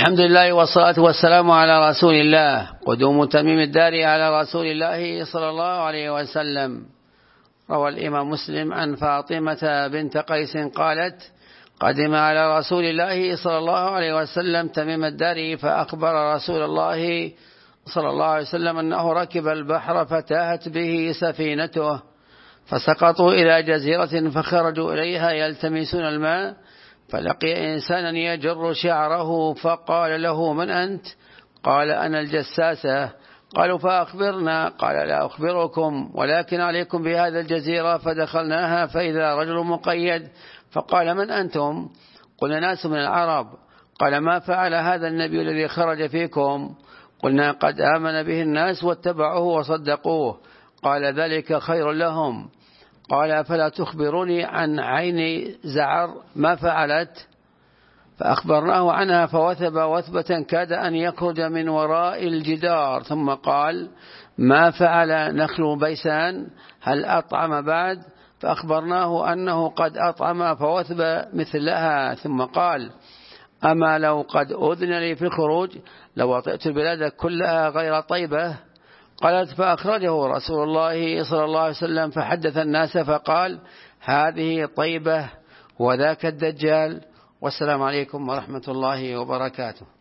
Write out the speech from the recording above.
الحمد لله والصلاة والسلام على رسول الله. قدوم تميم الداري على رسول الله صلى الله عليه وسلم. روى الإمام مسلم عن فاطمة بنت قيس قالت: قدم على رسول الله صلى الله عليه وسلم تميم الداري فأخبر رسول الله صلى الله عليه وسلم أنه ركب البحر فتاهت به سفينته، فسقطوا إلى جزيرة فخرجوا إليها يلتمسون الماء، فلقي إنسانا يجر شعره فقال له: من أنت؟ قال: أنا الجساسة. قالوا: فأخبرنا. قال: لا أخبركم، ولكن عليكم بهذا الجزيرة. فدخلناها فإذا رجل مقيد، فقال: من أنتم؟ قلنا: ناس من العرب. قال: ما فعل هذا النبي الذي خرج فيكم؟ قلنا: قد آمن به الناس واتبعوه وصدقوه. قال: ذلك خير لهم. قال: فلا تخبروني عن عين زعر ما فعلت؟ فأخبرناه عنها فوثب وثبة كاد أن يخرج من وراء الجدار، ثم قال: ما فعل نخل بيسان؟ هل أطعم بعد؟ فأخبرناه أنه قد أطعم فوثب مثلها، ثم قال: أما لو قد أذن لي في الخروج لوطئت البلاد كلها غير طيبة. قالت: فأخرجه رسول الله صلى الله عليه وسلم فحدث الناس فقال: هذه طيبة وذاك الدجال. والسلام عليكم ورحمة الله وبركاته.